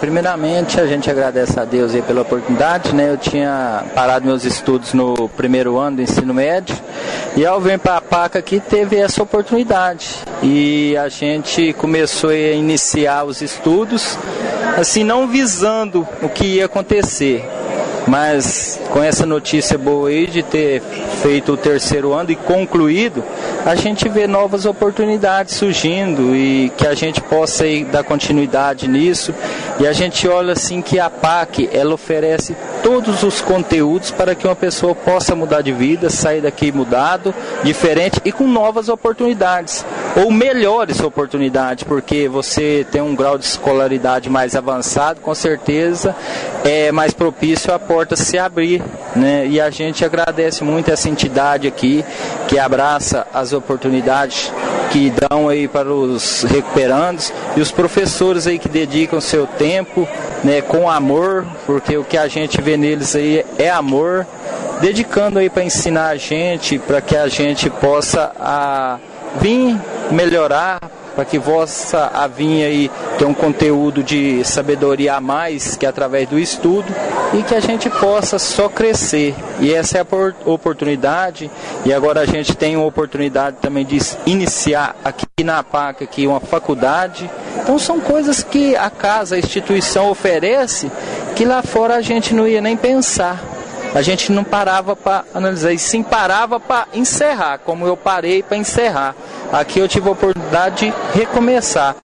Primeiramente a gente agradece a Deus aí pela oportunidade, né? Eu tinha parado meus estudos no primeiro ano do ensino médio e ao vir para a PAC aqui teve essa oportunidade e a gente começou a iniciar os estudos, assim, não visando o que ia acontecer, mas com essa notícia boa aí de ter feito o terceiro ano e concluído, a gente vê novas oportunidades surgindo e que a gente possa aí dar continuidade nisso. E a gente olha assim que a PAC, ela oferece todos os conteúdos para que uma pessoa possa mudar de vida, sair daqui mudado, diferente e com novas oportunidades, ou melhores oportunidades, porque você tem um grau de escolaridade mais avançado, com certeza é mais propício a porta se abrir, né? E a gente agradece muito essa entidade aqui, que abraça as oportunidades que dão aí para os recuperandos e os professores aí que dedicam seu tempo, né, com amor, porque o que a gente vê neles aí é amor, dedicando aí para ensinar a gente, para que a gente possa vir melhorar, para que possa vir aí ter um conteúdo de sabedoria a mais, que é através do estudo, e que a gente possa só crescer. E essa é a oportunidade, e agora a gente tem uma oportunidade também de iniciar aqui na PAC aqui uma faculdade. Então são coisas que a casa, a instituição oferece, que lá fora a gente não ia nem pensar. A gente não parava para analisar, e sim parava para encerrar, como eu parei para encerrar. Aqui eu tive a oportunidade de recomeçar.